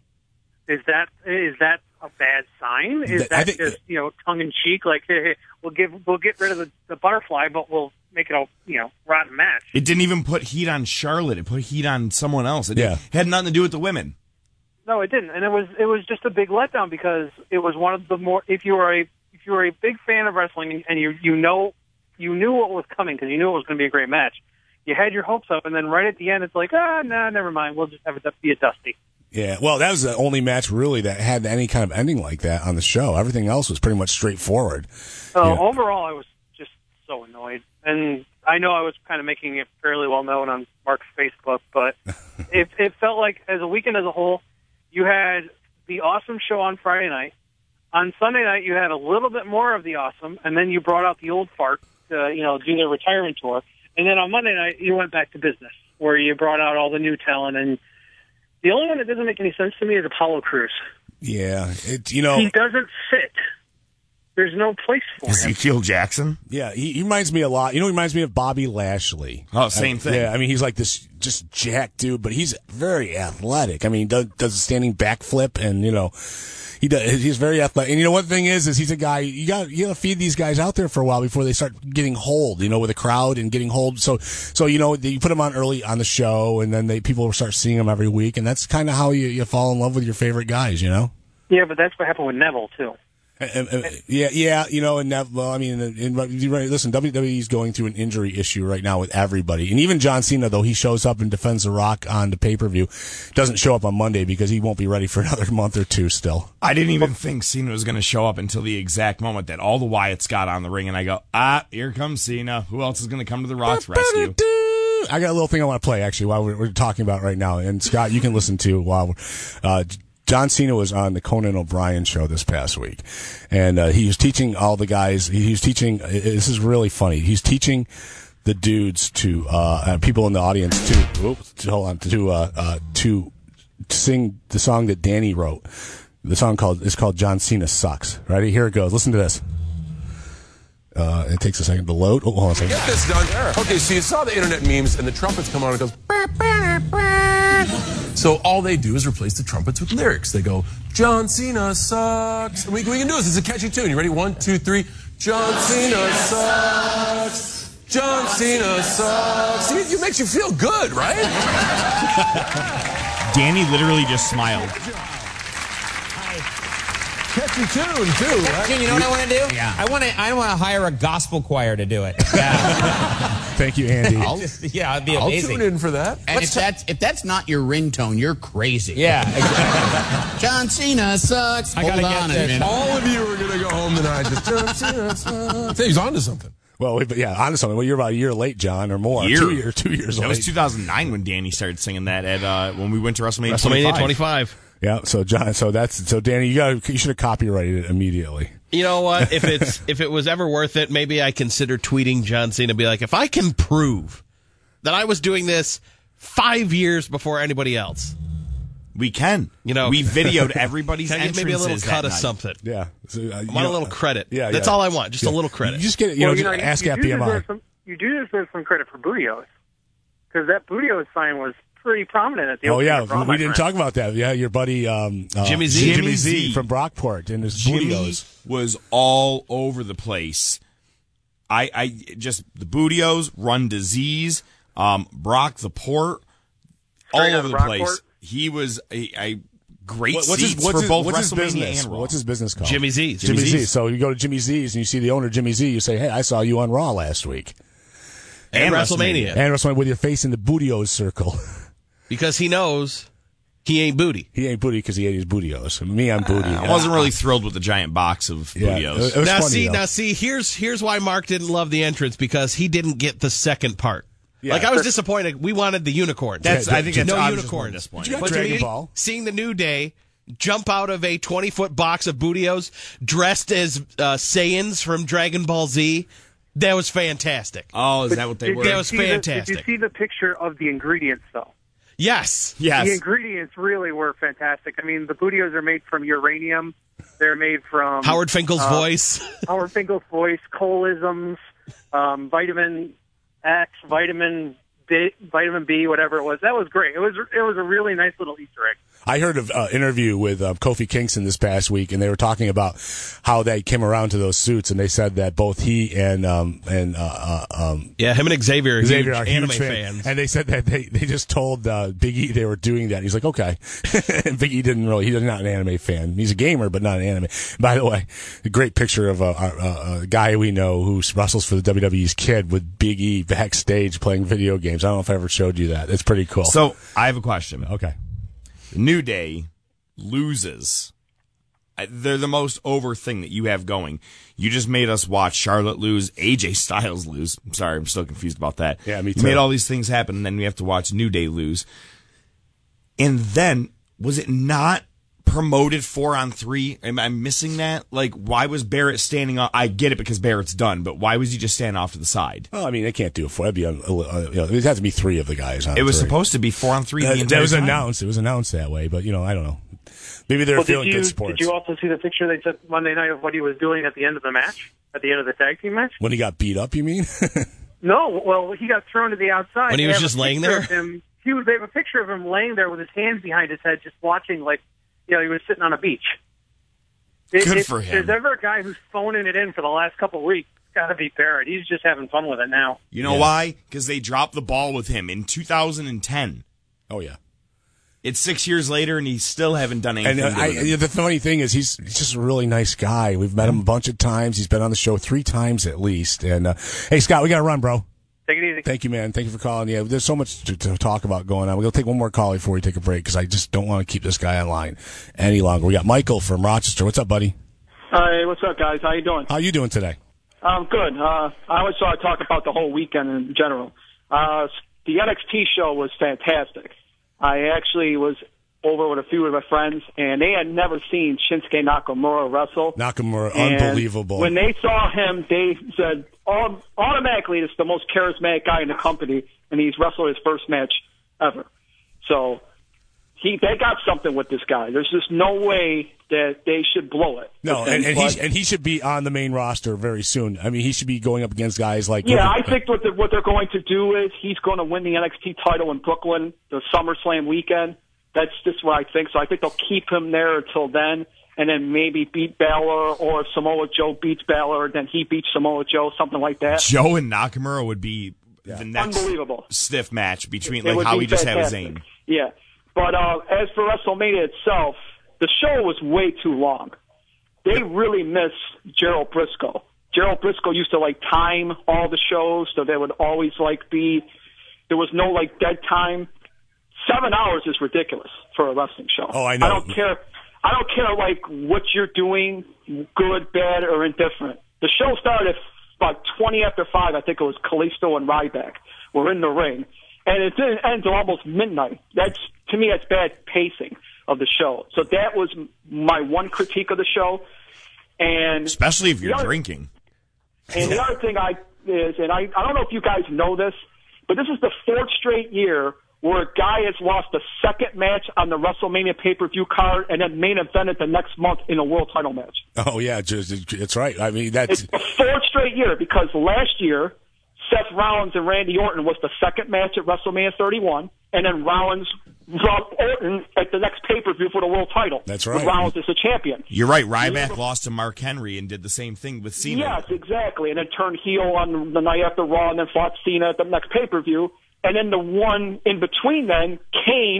Is that a bad sign? Is that just tongue in cheek? Like, hey, we'll get rid of the butterfly, but we'll make it a rotten match. It didn't even put heat on Charlotte. It put heat on someone else. It had nothing to do with the women. No, it didn't, and it was just a big letdown because it was one of the more. If you were a big fan of wrestling and you knew what was coming because you knew it was going to be a great match, you had your hopes up, and then right at the end, it's like, never mind. We'll just have it be a dusty. Yeah, well, that was the only match really that had any kind of ending like that on the show. Everything else was pretty much straightforward. Overall, I was just so annoyed. And I know I was kind of making it fairly well known on Mark's Facebook, but it felt like as a weekend as a whole, you had the Awesome show on Friday night. On Sunday night, you had a little bit more of the Awesome, and then you brought out the old fart to do their retirement tour. And then on Monday night, you went back to business, where you brought out all the new talent. And the only one that doesn't make any sense to me is Apollo Crews. Yeah, he doesn't fit. There's no place for him. Ezekiel Jackson? Yeah, he reminds me a lot. He reminds me of Bobby Lashley. Oh, same thing. Yeah, I mean, he's like this just jacked dude, but he's very athletic. I mean, he does a standing backflip, and he's very athletic. And one thing is he's a guy you got to feed these guys out there for a while before they start getting hold, with a crowd and getting hold. So you put them on early on the show, and then people will start seeing them every week, and that's kind of how you fall in love with your favorite guys, Yeah, but that's what happened with Neville too. And well, I mean, listen, WWE's going through an injury issue right now with everybody, and even John Cena, though he shows up and defends The Rock on the pay-per-view, doesn't show up on Monday because he won't be ready for another month or two still. I didn't even think Cena was going to show up until the exact moment that all the Wyatts got on the ring, and I go, here comes Cena. Who else is going to come to The Rock's rescue? I got a little thing I want to play, actually, while we're talking about right now, and Scott, you can listen to while John Cena was on the Conan O'Brien show this past week, and he was teaching all the guys. He was teaching. This is really funny. He's teaching the dudes to people in the audience to sing the song that Danny wrote. The song is called "John Cena Sucks." Ready? Here it goes. Listen to this. It takes a second to load. Hold on a second. Get this done. Okay, so you saw the internet memes, and the trumpets come on and it goes. So all they do is replace the trumpets with lyrics. They go, John Cena sucks. And we can do this. It's a catchy tune. You ready? 1, 2, 3. John Cena sucks. John Cena sucks. It makes you feel good, right? Danny literally just smiled. Catchy tune, too. Right? You know what I want to do? Yeah. I want to hire a gospel choir to do it. Yeah. Thank you, Andy. It'd be amazing. I'll tune in for that. And if that's not your ringtone, you're crazy. Yeah, exactly. John Cena sucks. Hold on a minute. All of you are going to go home tonight. Just John Cena sucks. He's on to something. Well, on to something. Well, you're about a year late, John, or more. 2 years late. That was 2009 when Danny started singing that when we went to WrestleMania 25. Yeah, so John, so Danny, you should have copyrighted it immediately. You know what? If it was ever worth it, maybe I consider tweeting John Cena, be like, if I can prove that I was doing this 5 years before anybody else, we can. We videoed everybody's entrances. Maybe a little cut of something. Yeah, I want a little credit. Yeah, that's all I want. Just a little credit. You just get it. Ask at BMI. You do deserve some credit for Bootios, because that Bootios sign was pretty prominent at the opening of Raw, we didn't talk about that. Yeah, your buddy Jimmy Z from Brockport and his Bootios was all over the place. I just the Bootios, Run Disease, Brock the Port, all over the place. He was a great seats for both WrestleMania and Raw. What's his business called? Jimmy Z's. Jimmy Z's. So you go to Jimmy Z's and you see the owner Jimmy Z. You say, "Hey, I saw you on Raw last week." And WrestleMania. And WrestleMania with your face in the Bootios circle. Because he knows he ain't booty. He ain't booty because he ate his Bootios. Me, I'm booty. I wasn't really thrilled with the giant box of Bootios. It was funny, now see, here's why Mark didn't love the entrance, because he didn't get the second part. Yeah. Like, I was disappointed. We wanted the unicorns. I think that's no I was unicorns. just more disappointed. You got But to Dragon me, Ball. seeing the New Day jump out of a 20-foot box of Bootios dressed as Saiyans from Dragon Ball Z, that was fantastic. Oh, is that what they were? That was fantastic. Did you see the picture of the ingredients, though? Yes. The ingredients really were fantastic. I mean, the Bootios are made from uranium. They're made from Howard Finkel's voice. Howard Finkel's voice, colisms, vitamin X, vitamin B, whatever it was. That was great. It was a really nice little Easter egg. I heard an interview with Kofi Kingston this past week, and they were talking about how they came around to those suits, and they said that both he and him and Xavier are huge anime fans. And they said that they just told Big E they were doing that. He's like, okay. And Big E he's not an anime fan. He's a gamer, but not an anime. By the way, a great picture of a guy we know who wrestles for the WWE's Kid with Big E backstage playing video games. I don't know if I ever showed you that. It's pretty cool. So I have a question. Okay. New Day loses. They're the most over thing that you have going. You just made us watch Charlotte lose, AJ Styles lose. I'm sorry, I'm still confused about that. Yeah, me too. You made all these things happen, and then we have to watch New Day lose. And then, was it not promoted 4-on-3? Am I missing that? Like, why was Barrett standing off? I get it because Barrett's done, but why was he just standing off to the side? Well, I mean, they can't do it. It'd be it has to be 3 of the guys. It was supposed to be 4-on-3 the entire that was time. announced. It was announced that way, but I don't know. Maybe they're feeling good sports. Did you also see the picture they took Monday night of what he was doing at the end of the match? At the end of the tag team match? When he got beat up, you mean? No, well, he got thrown to the outside. When he was just laying there? They have a picture of him laying there with his hands behind his head, just watching, like, he was sitting on a beach. Good for him. If there's ever a guy who's phoning it in for the last couple of weeks, it's got to be Barrett. He's just having fun with it now. You know why? Because they dropped the ball with him in 2010. Oh, yeah. It's 6 years later, and he still haven't done anything. And the funny thing is, he's just a really nice guy. We've met him a bunch of times. He's been on the show 3 times at least. And hey, Scott, we got to run, bro. Take it easy. Thank you, man. Thank you for calling. Yeah, there's so much to talk about going on. We're going to take one more call before we take a break because I just don't want to keep this guy online any longer. We got Michael from Rochester. What's up, buddy? Hey, what's up, guys? How you doing? How you doing today? I'm good. I always want to talk about the whole weekend in general. The NXT show was fantastic. I actually was over with a few of my friends, and they had never seen Shinsuke Nakamura wrestle. Nakamura, And unbelievable. When they saw him, they said automatically it's the most charismatic guy in the company, and he's wrestled his first match ever. So they got something with this guy. There's just no way that they should blow it. No, and he should be on the main roster very soon. I mean, he should be going up against guys like... Yeah, I think what they're going to do is he's going to win the NXT title in Brooklyn, the SummerSlam weekend. That's just what I think. So I think they'll keep him there until then, and then maybe beat Balor, or if Samoa Joe beats Balor, then he beats Samoa Joe, something like that. Joe and Nakamura would be the next unbelievable stiff match between It like how would we be just have fantastic. Zayn. Yeah, but as for WrestleMania itself, the show was way too long. They really miss Gerald Briscoe. Gerald Briscoe used to time all the shows, so there would always there was no dead time. 7 hours is ridiculous for a wrestling show. Oh, I know. I don't care what you're doing, good, bad, or indifferent. The show started at about 20 after 5. I think it was Kalisto and Ryback were in the ring, and it didn't end until almost midnight. To me, that's bad pacing of the show. So that was my one critique of the show. And especially if you're drinking. And the other thing I don't know if you guys know this, but this is the 4th straight year where a guy has lost the second match on the WrestleMania pay-per-view card and then main evented the next month in a world title match. Oh, yeah, it's right. I mean, that's... It's the 4th straight year because last year, Seth Rollins and Randy Orton was the second match at WrestleMania 31, and then Orton at the next pay-per-view for the world title. That's right. With Rollins as the champion. You're right. Ryback lost to Mark Henry and did the same thing with Cena. Yes, exactly. And then turned heel on the night after Raw and then fought Cena at the next pay-per-view. And then the one in between then, Kane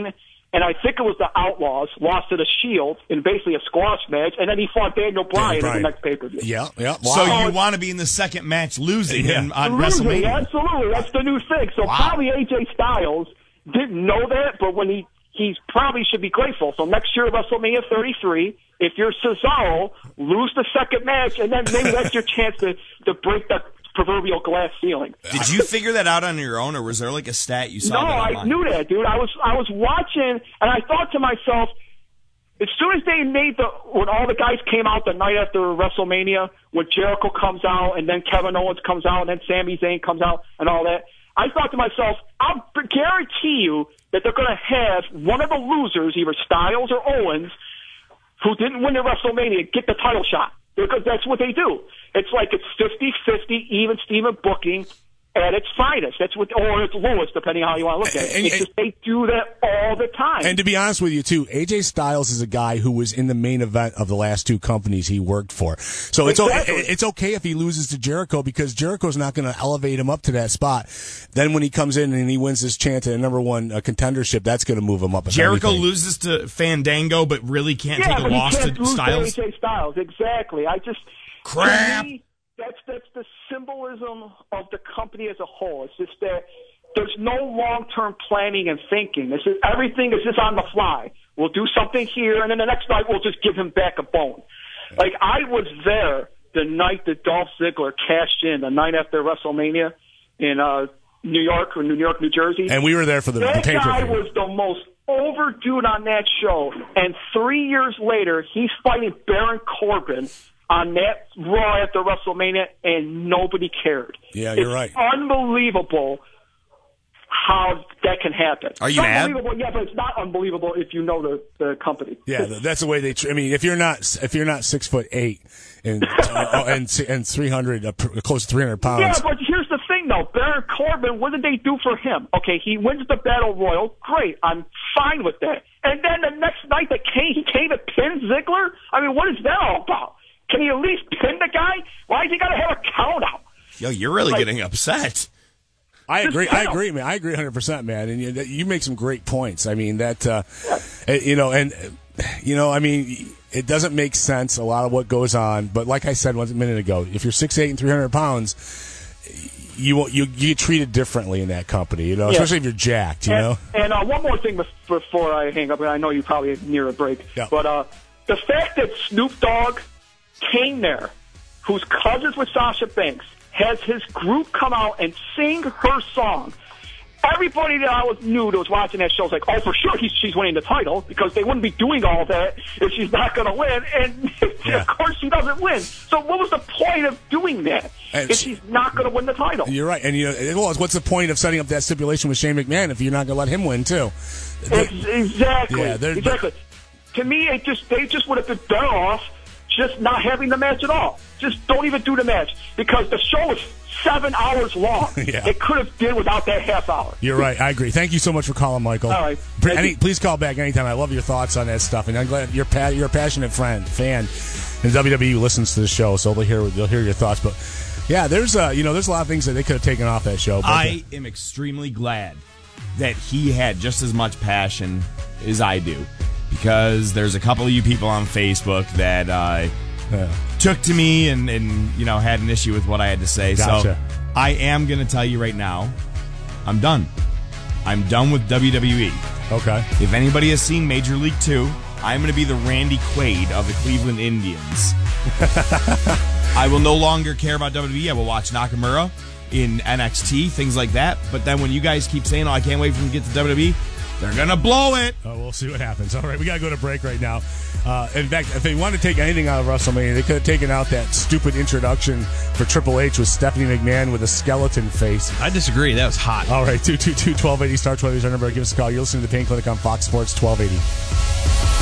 and I think it was the Outlaws, lost to the Shield in basically a squash match, and then he fought Daniel Bryan in the next pay-per-view. Yeah. Wow. So you want to be in the second match losing him on WrestleMania. Absolutely. That's the new thing. So probably AJ Styles didn't know that, but when he probably should be grateful. So next year at WrestleMania 33, if you're Cesaro, lose the second match, and then maybe that's your chance to break that proverbial glass ceiling. Did you figure that out on your own, or was there like a stat you saw? No, I knew that, dude. I was watching, and I thought to myself, as soon as they when all the guys came out the night after WrestleMania, when Jericho comes out, and then Kevin Owens comes out, and then Sami Zayn comes out, and all that, I thought to myself, I'll guarantee you that they're going to have one of the losers, either Styles or Owens, who didn't win the WrestleMania, get the title shot. Because that's what they do. It's like it's 50-50, even Steven booking at its finest. That's what, or it's Lewis, depending on how you want to look at it. It's just they do that all the time. And to be honest with you, too, AJ Styles is a guy who was in the main event of the last two companies he worked for. So it's okay if he loses to Jericho, because Jericho's not going to elevate him up to that spot. Then when he comes in and he wins this chance at a number one contendership, that's going to move him up. Jericho loses to Fandango, but really can't take a loss to Styles. To AJ Styles, exactly. Crap. To me, that's the symbolism of the company as a whole. It's just that there's no long-term planning and thinking. Everything is just on the fly. We'll do something here, and then the next night we'll just give him back a bone. Like, I was there the night that Dolph Ziggler cashed in, the night after WrestleMania in New York, New Jersey. And we were there for the That pay-per-view. guy was the most overdue on that show, and 3 years later, he's fighting Baron Corbin on that Raw after WrestleMania, and nobody cared. Yeah, you're right. It's unbelievable how that can happen. Are you mad? Unbelievable, yeah, but it's not unbelievable if you know the company. Yeah, that's the way they. I mean, if you're not 6'8" and 300, close to 300 pounds. Yeah, but here's the thing, though. Baron Corbin, what did they do for him? Okay, he wins the Battle Royal. Great, I'm fine with that. And then the next night, he came to pin Ziggler. I mean, what is that all about? Can he at least pin the guy? Why has he got to have a count out? Yo, you're really getting upset. I agree, man. I agree 100%, man. And you make some great points. I mean, that, I mean, it doesn't make sense, a lot of what goes on. But like I said a minute ago, if you're 6'8" and 300 pounds, you get treated differently in that company, especially if you're jacked, know? And one more thing before I hang up, and I know you're probably near a break. Yeah. But the fact that Snoop Dogg came there, who's cousins with Sasha Banks, has his group come out and sing her song. Everybody that I knew that was watching that show was like, oh, for sure she's winning the title, because they wouldn't be doing all that if she's not going to win. And, of course, she doesn't win. So what was the point of doing that if she's not going to win the title? You're right. And, what's the point of setting up that stipulation with Shane McMahon if you're not going to let him win, too? Exactly. Yeah, exactly. To me, they just would have been better off just not having the match at all. Just don't even do the match, because the show is 7 hours long. Yeah. It could have been without that half hour. You're right. I agree. Thank you so much for calling, Michael. All right. Please call back anytime. I love your thoughts on that stuff, and I'm glad you're a passionate fan, and WWE listens to the show, so they'll hear your thoughts. But yeah, there's a lot of things that they could have taken off that show. But I am extremely glad that he had just as much passion as I do, because there's a couple of you people on Facebook that took to me and had an issue with what I had to say. Gotcha. So I am going to tell you right now, I'm done. I'm done with WWE. Okay. If anybody has seen Major League 2, I'm going to be the Randy Quaid of the Cleveland Indians. I will no longer care about WWE. I will watch Nakamura in NXT, things like that. But then when you guys keep saying, I can't wait for them to get to WWE, they're going to blow it. Oh, we'll see what happens. All right, we got to go to break right now. In fact, if they want to take anything out of WrestleMania, they could have taken out that stupid introduction for Triple H with Stephanie McMahon with a skeleton face. I disagree. That was hot. All right, 222-1280, star 1280 is our number. Give us a call. You're listening to the Pain Clinic on Fox Sports 1280.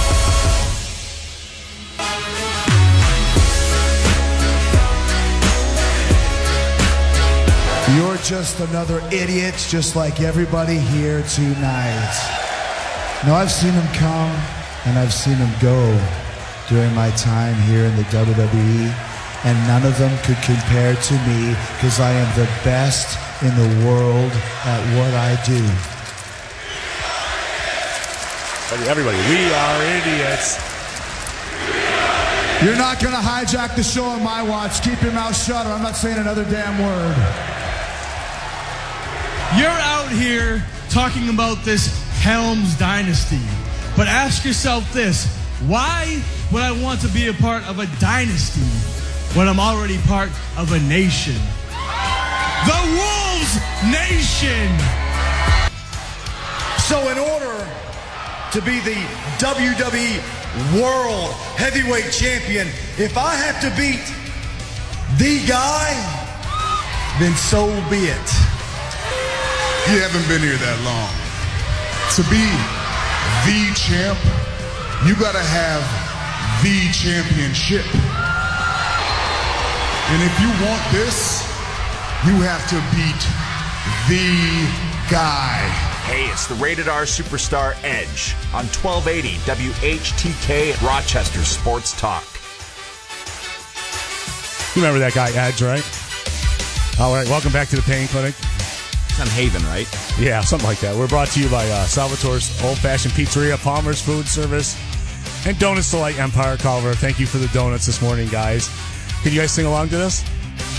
You're just another idiot, just like everybody here tonight. No, I've seen him come and I've seen him go during my time here in the WWE, and none of them could compare to me, because I am the best in the world at what I do. Everybody, we are idiots. You're not going to hijack the show on my watch. Keep your mouth shut or I'm not saying another damn word. You're out here talking about this Helms dynasty. But ask yourself this. Why would I want to be a part of a dynasty when I'm already part of a nation? The Wolves Nation! So in order to be the WWE World Heavyweight Champion, if I have to beat the guy, then so be it. You haven't been here that long. To be the champ, you gotta have the championship. And if you want this, you have to beat the guy. Hey, it's the Rated R Superstar Edge on 1280 WHTK Rochester Sports Talk. You remember that guy, Edge, right? All right, welcome back to the Pain Clinic. It's on Haven, right? Yeah, something like that. We're brought to you by Salvatore's Old Fashioned Pizzeria, Palmer's Food Service, and Donuts Delight Empire Culver. Thank you for the donuts this morning, guys. Could you guys sing along to this?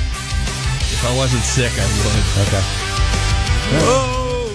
If I wasn't sick, I would. Okay. Whoa!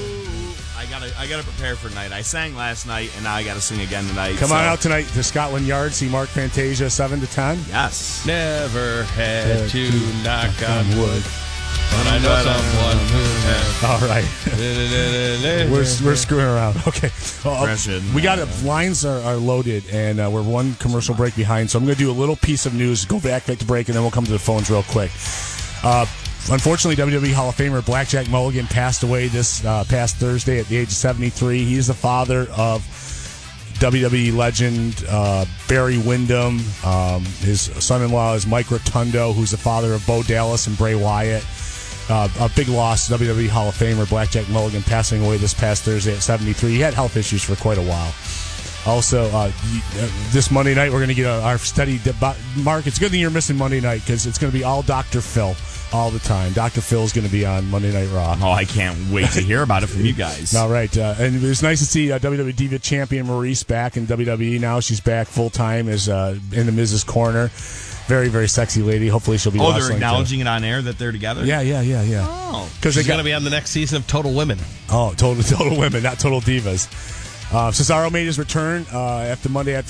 I gotta prepare for tonight. I sang last night, and now I gotta sing again tonight. Come on out tonight to Scotland Yard. See Mark Fantasia 7 to 10. Yes. Never had to knock on wood, but I know someone who has. All right. we're screwing around. Okay. We got lines are loaded, and we're one commercial break behind. So I'm going to do a little piece of news. Go back to break, and then we'll come to the phones real quick. Unfortunately, WWE Hall of Famer Blackjack Mulligan passed away this past Thursday at the age of 73. He's the father of WWE legend Barry Windham. His son-in-law is Mike Rotundo, who's the father of Bo Dallas and Bray Wyatt. A big loss to WWE Hall of Famer Blackjack Mulligan passing away this past Thursday at 73. He had health issues for quite a while. Also, this Monday night, we're going to get our steady... Mark, it's a good thing you're missing Monday night because it's going to be all Dr. Phil all the time. Dr. Phil's going to be on Monday Night Raw. Oh, I can't wait to hear about it from you guys. All right. And it was nice to see WWE Diva Champion Maurice back in WWE now. She's back full-time as in the Miz's Corner. Very, very sexy lady. Hopefully she'll be wrestling. They're acknowledging it on air that they're together? Yeah. Oh. Because she's going to be on the next season of Total Women. Oh, Total Women, not Total Divas. Cesaro made his return after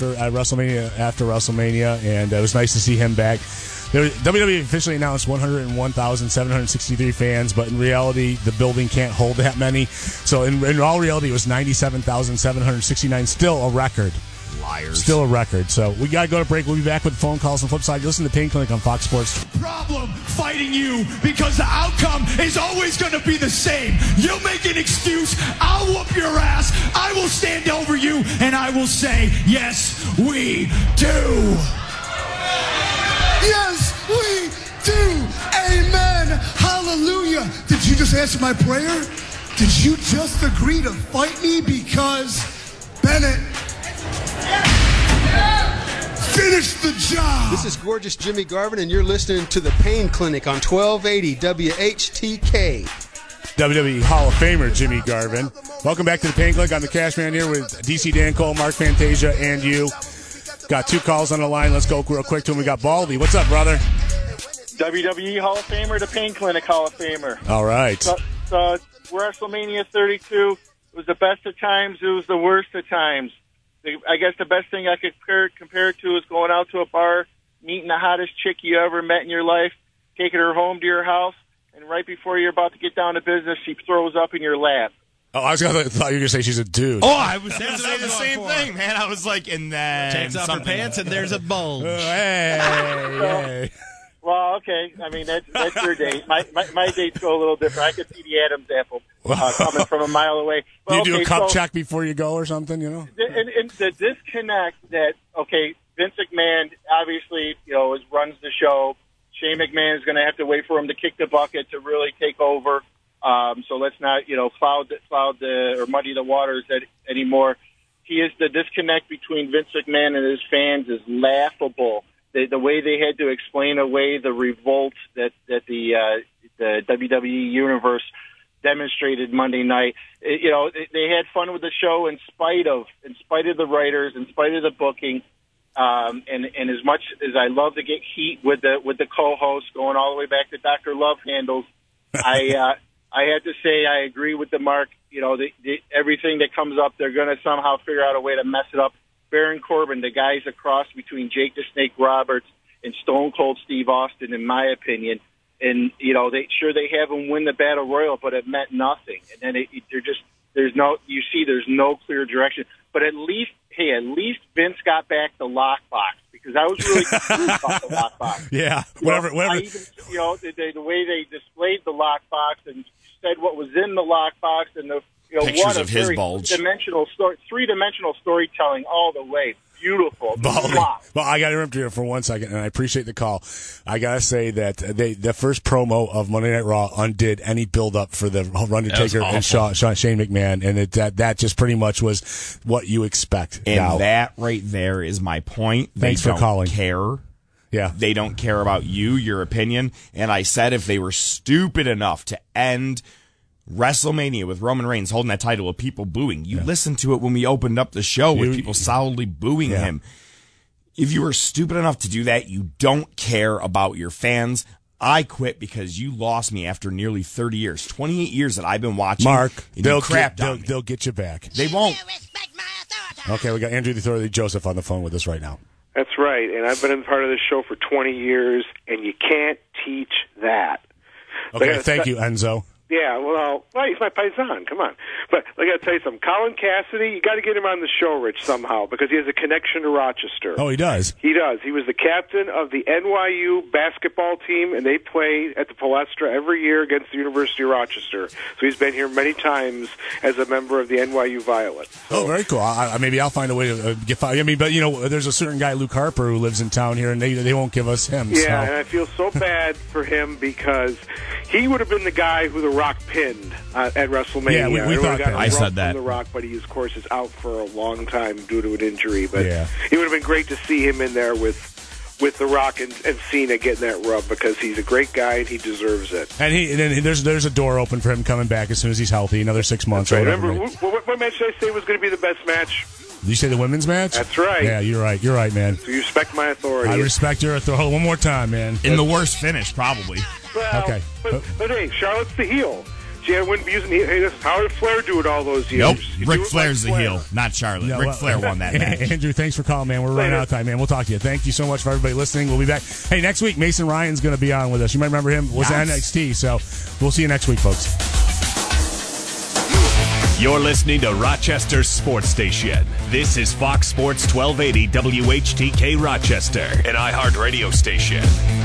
WrestleMania, and it was nice to see him back. WWE officially announced 101,763 fans, but in reality, the building can't hold that many. So in all reality, it was 97,769, still a record. Liars. Still a record. So we got to go to break. We'll be back with phone calls on the flip side. You listen to Pain Clinic on Fox Sports. Problem fighting you because the outcome is always going to be the same. You make an excuse, I'll whoop your ass, I will stand over you, and I will say, yes, we do. Yes, we do. Amen. Hallelujah. Did you just answer my prayer? Did you just agree to fight me because Bennett finished the job? This is gorgeous Jimmy Garvin, and you're listening to the Pain Clinic on 1280 WHTK. WWE Hall of Famer Jimmy Garvin. Welcome back to the Pain Clinic. I'm the Cash Man here with DC Dan Cole, Mark Fantasia, and you. Got two calls on the line. Let's go real quick to him. We got Baldy. What's up, brother? WWE Hall of Famer to Pain Clinic Hall of Famer. All right. So WrestleMania 32 was the best of times. It was the worst of times. I guess the best thing I could compare it to is going out to a bar, meeting the hottest chick you ever met in your life, taking her home to your house, and right before you're about to get down to business, she throws up in your lap. Oh, I thought you were going to say she's a dude. Oh, I was going to say the same thing, man. I was like, and then takes off her pants and there's a bulge. Hey. Well, okay. I mean, that's your date. My dates go a little different. I could see the Adam's apple coming from a mile away. Well, you do a cup check before you go or something, you know? And the disconnect that, okay, Vince McMahon obviously, runs the show. Shane McMahon is going to have to wait for him to kick the bucket to really take over. So let's not, cloud or muddy the waters anymore. The disconnect between Vince McMahon and his fans is laughable. The way they had to explain away the revolt that the WWE universe demonstrated Monday night. They had fun with the show in spite of the writers, in spite of the booking. And as much as I love to get heat with the co-host, going all the way back to Dr. Love Handles, I have to say I agree with the Mark. Everything that comes up, they're going to somehow figure out a way to mess it up. Baron Corbin, the guy's a cross between Jake the Snake Roberts and Stone Cold Steve Austin, in my opinion. And they have him win the Battle Royal, but it meant nothing. And then there's no clear direction. But at least Vince got back the lockbox, because I was really confused about the lockbox. Yeah, whatever. The way they displayed the lockbox and said what was in the lockbox, and pictures what a of his very bulge. Three-dimensional storytelling all the way. Beautiful. Well, I got to interrupt you for 1 second, and I appreciate the call. I got to say that the first promo of Monday Night Raw undid any build-up for the Undertaker and Shane McMahon, and that just pretty much was what you expect. And now, that right there is my point. Thanks for calling. Care. Yeah. They don't care about you, your opinion. And I said if they were stupid enough to end WrestleMania with Roman Reigns holding that title with people booing. You listened to it when we opened up the show with people solidly booing him. If you were stupid enough to do that, you don't care about your fans. I quit because you lost me after nearly 30 years. 28 years that I've been watching. Mark, they'll get you back. They won't. Okay, we got Andrew the Authority Joseph on the phone with us right now. That's right, and I've been a part of this show for 20 years, and you can't teach that. Okay, thank you, Enzo. Yeah, well, he's my paisan. Come on. But I got to tell you something. Colin Cassidy, you got to get him on the show, Rich, somehow, because he has a connection to Rochester. Oh, he does? He does. He was the captain of the NYU basketball team, and they play at the Palestra every year against the University of Rochester. So he's been here many times as a member of the NYU Violet. So, very cool. Maybe I'll find a way to get. But there's a certain guy, Luke Harper, who lives in town here, and they won't give us him. Yeah, and I feel so bad for him because he would have been the guy who The Rock pinned at WrestleMania. Yeah, we thought that. I said that. The Rock, but he, of course, is out for a long time due to an injury. But it would have been great to see him in there with The Rock and Cena getting that rub, because he's a great guy and he deserves it. And there's a door open for him coming back as soon as he's healthy, another 6 months. Right. Remember, what match did I say was going to be the best match? Did you say the women's match? That's right. Yeah, you're right, man. So you respect my authority. I respect your authority. One more time, man. In the worst finish, probably. Well, okay. But hey, Charlotte's the heel. She wouldn't be using how did Flair do it all those years? Nope. Ric Flair's the heel, not Charlotte. No, Ric Flair won that match. Andrew, thanks for calling, man. We're running out of time, man. We'll talk to you. Thank you so much for everybody listening. We'll be back. Hey, next week, Mason Ryan's going to be on with us. You might remember him. Was NXT, so we'll see you next week, folks. You're listening to Rochester's Sports Station. This is Fox Sports 1280 WHTK Rochester, an iHeart radio station.